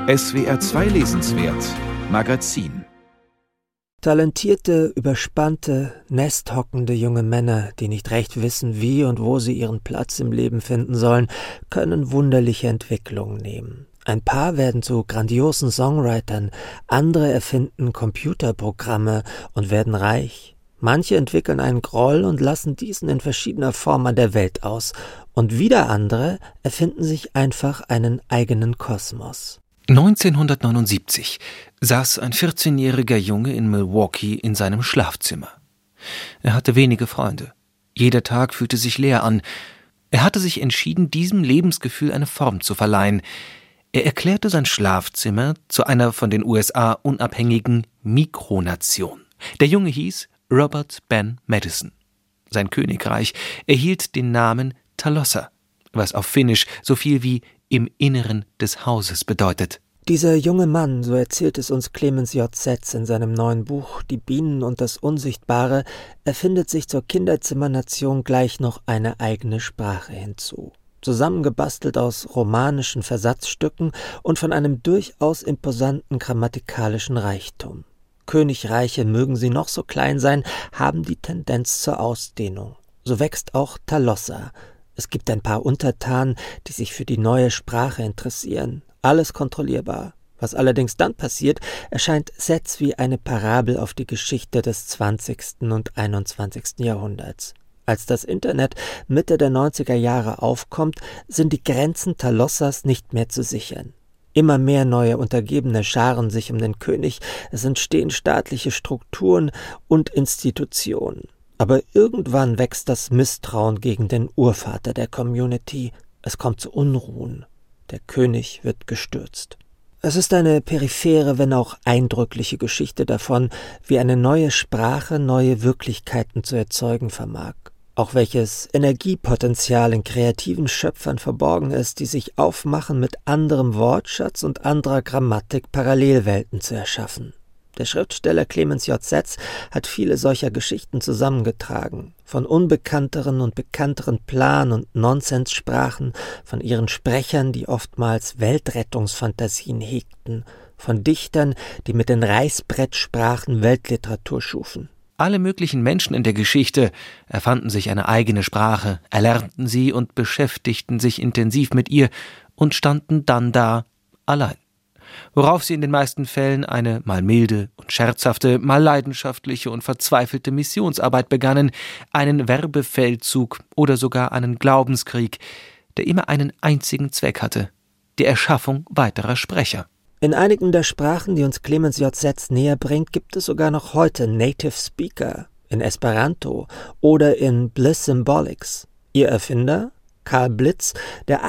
SWR 2 Lesenswert Magazin. Talentierte, überspannte, nesthockende junge Männer, die nicht recht wissen, wie und wo sie ihren Platz im Leben finden sollen, können wunderliche Entwicklungen nehmen. Ein paar werden zu grandiosen Songwritern, andere erfinden Computerprogramme und werden reich. Manche entwickeln einen Groll und lassen diesen in verschiedener Form an der Welt aus. Und wieder andere erfinden sich einfach einen eigenen Kosmos. 1979 saß ein 14-jähriger Junge in Milwaukee in seinem Schlafzimmer. Er hatte wenige Freunde. Jeder Tag fühlte sich leer an. Er hatte sich entschieden, diesem Lebensgefühl eine Form zu verleihen. Er erklärte sein Schlafzimmer zu einer von den USA unabhängigen Mikronation. Der Junge hieß Robert Ben Madison. Sein Königreich erhielt den Namen Talossa, was auf Finnisch so viel wie im Inneren des Hauses bedeutet. Dieser junge Mann, so erzählt es uns Clemens J. Setz in seinem neuen Buch »Die Bienen und das Unsichtbare«, erfindet sich zur Kinderzimmernation gleich noch eine eigene Sprache hinzu. Zusammengebastelt aus romanischen Versatzstücken und von einem durchaus imposanten grammatikalischen Reichtum. Königreiche, mögen sie noch so klein sein, haben die Tendenz zur Ausdehnung. So wächst auch Talossa. Es gibt ein paar Untertanen, die sich für die neue Sprache interessieren. Alles kontrollierbar. Was allerdings dann passiert, erscheint Setz wie eine Parabel auf die Geschichte des 20. und 21. Jahrhunderts. Als das Internet Mitte der 90er Jahre aufkommt, sind die Grenzen Talossas nicht mehr zu sichern. Immer mehr neue Untergebene scharen sich um den König, es entstehen staatliche Strukturen und Institutionen. Aber irgendwann wächst das Misstrauen gegen den Urvater der Community. Es kommt zu Unruhen. Der König wird gestürzt. Es ist eine periphere, wenn auch eindrückliche Geschichte davon, wie eine neue Sprache neue Wirklichkeiten zu erzeugen vermag. Auch welches Energiepotenzial in kreativen Schöpfern verborgen ist, die sich aufmachen, mit anderem Wortschatz und anderer Grammatik Parallelwelten zu erschaffen. Der Schriftsteller Clemens J. Setz hat viele solcher Geschichten zusammengetragen, von unbekannteren und bekannteren Plan- und Nonsenssprachen, von ihren Sprechern, die oftmals Weltrettungsfantasien hegten, von Dichtern, die mit den Reißbrettsprachen Weltliteratur schufen. Alle möglichen Menschen in der Geschichte erfanden sich eine eigene Sprache, erlernten sie und beschäftigten sich intensiv mit ihr und standen dann da allein. Worauf sie in den meisten Fällen eine mal milde und scherzhafte, mal leidenschaftliche und verzweifelte Missionsarbeit begannen, einen Werbefeldzug oder sogar einen Glaubenskrieg, der immer einen einzigen Zweck hatte: die Erschaffung weiterer Sprecher. In einigen der Sprachen, die uns Clemens J. Setz näher bringt, gibt es sogar noch heute Native Speaker, in Esperanto oder in Bliss Symbolics. Ihr Erfinder? Karl Blitz, der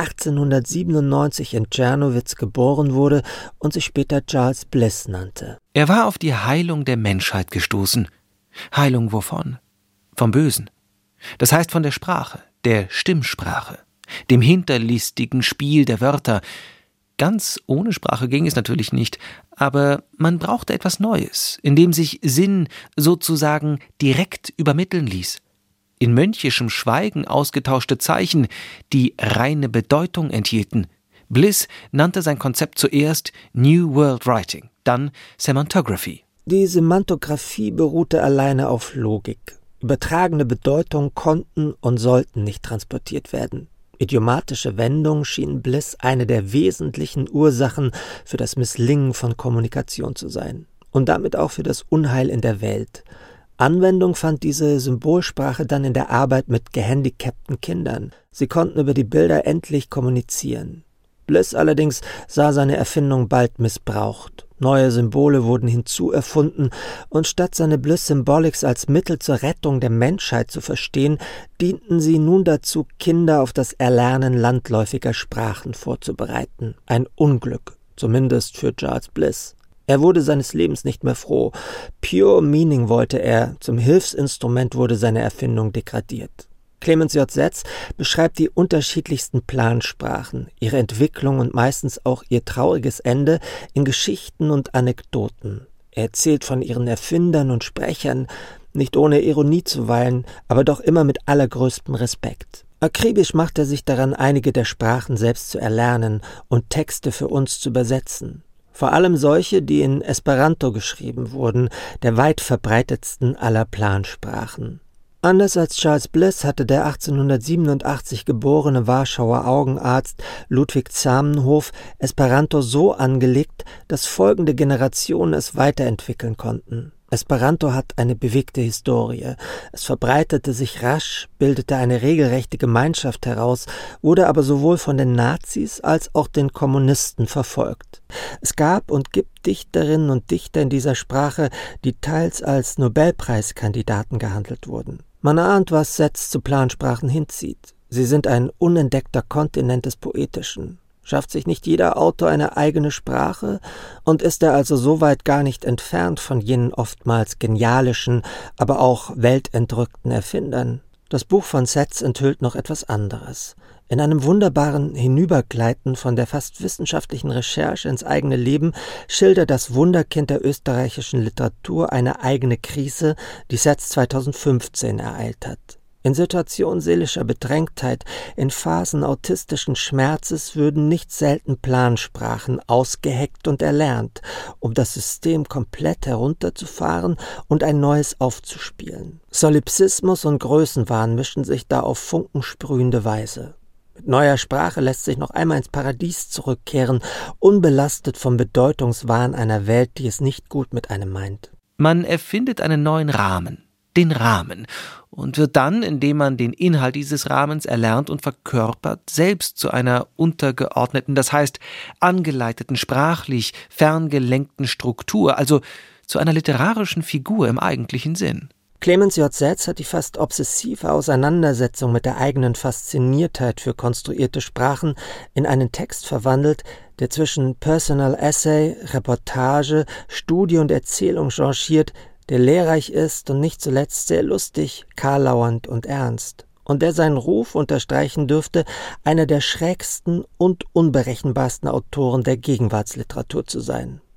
1897 in Czernowitz geboren wurde und sich später Charles Bliss nannte. Er war auf die Heilung der Menschheit gestoßen. Heilung wovon? Vom Bösen. Das heißt von der Sprache, der Stimmsprache, dem hinterlistigen Spiel der Wörter. Ganz ohne Sprache ging es natürlich nicht, aber man brauchte etwas Neues, in dem sich Sinn sozusagen direkt übermitteln ließ. In mönchischem Schweigen ausgetauschte Zeichen, die reine Bedeutung enthielten. Bliss nannte sein Konzept zuerst New World Writing, dann Semantography. Die Semantographie beruhte alleine auf Logik. Übertragene Bedeutungen konnten und sollten nicht transportiert werden. Idiomatische Wendungen schienen Bliss eine der wesentlichen Ursachen für das Misslingen von Kommunikation zu sein und damit auch für das Unheil in der Welt. Anwendung fand diese Symbolsprache dann in der Arbeit mit gehandicapten Kindern. Sie konnten über die Bilder endlich kommunizieren. Bliss allerdings sah seine Erfindung bald missbraucht. Neue Symbole wurden hinzuerfunden und statt seine Bliss Symbolics als Mittel zur Rettung der Menschheit zu verstehen, dienten sie nun dazu, Kinder auf das Erlernen landläufiger Sprachen vorzubereiten. Ein Unglück, zumindest für Charles Bliss. Er wurde seines Lebens nicht mehr froh. Pure Meaning wollte er, zum Hilfsinstrument wurde seine Erfindung degradiert. Clemens J. Setz beschreibt die unterschiedlichsten Plansprachen, ihre Entwicklung und meistens auch ihr trauriges Ende in Geschichten und Anekdoten. Er erzählt von ihren Erfindern und Sprechern, nicht ohne Ironie zuweilen, aber doch immer mit allergrößtem Respekt. Akribisch macht er sich daran, einige der Sprachen selbst zu erlernen und Texte für uns zu übersetzen. Vor allem solche, die in Esperanto geschrieben wurden, der weit verbreitetsten aller Plansprachen. Anders als Charles Bliss hatte der 1887 geborene Warschauer Augenarzt Ludwig Zamenhof Esperanto so angelegt, dass folgende Generationen es weiterentwickeln konnten. Esperanto hat eine bewegte Historie. Es verbreitete sich rasch, bildete eine regelrechte Gemeinschaft heraus, wurde aber sowohl von den Nazis als auch den Kommunisten verfolgt. Es gab und gibt Dichterinnen und Dichter in dieser Sprache, die teils als Nobelpreiskandidaten gehandelt wurden. Man ahnt, was Setz zu Plansprachen hinzieht. Sie sind ein unentdeckter Kontinent des Poetischen. Schafft sich nicht jeder Autor eine eigene Sprache und ist er also so weit gar nicht entfernt von jenen oftmals genialischen, aber auch weltentrückten Erfindern? Das Buch von Setz enthüllt noch etwas anderes. In einem wunderbaren Hinübergleiten von der fast wissenschaftlichen Recherche ins eigene Leben schildert das Wunderkind der österreichischen Literatur eine eigene Krise, die Setz 2015 ereilt hat. In Situationen seelischer Bedrängtheit, in Phasen autistischen Schmerzes würden nicht selten Plansprachen ausgeheckt und erlernt, um das System komplett herunterzufahren und ein neues aufzuspielen. Solipsismus und Größenwahn mischen sich da auf funkensprühende Weise. Mit neuer Sprache lässt sich noch einmal ins Paradies zurückkehren, unbelastet vom Bedeutungswahn einer Welt, die es nicht gut mit einem meint. Man erfindet einen neuen Rahmen, den Rahmen, und wird dann, indem man den Inhalt dieses Rahmens erlernt und verkörpert, selbst zu einer untergeordneten, das heißt angeleiteten, sprachlich ferngelenkten Struktur, also zu einer literarischen Figur im eigentlichen Sinn. Clemens J. Setz hat die fast obsessive Auseinandersetzung mit der eigenen Fasziniertheit für konstruierte Sprachen in einen Text verwandelt, der zwischen Personal Essay, Reportage, Studie und Erzählung changiert, der lehrreich ist und nicht zuletzt sehr lustig, karlauernd und ernst, und der seinen Ruf unterstreichen dürfte, einer der schrägsten und unberechenbarsten Autoren der Gegenwartsliteratur zu sein.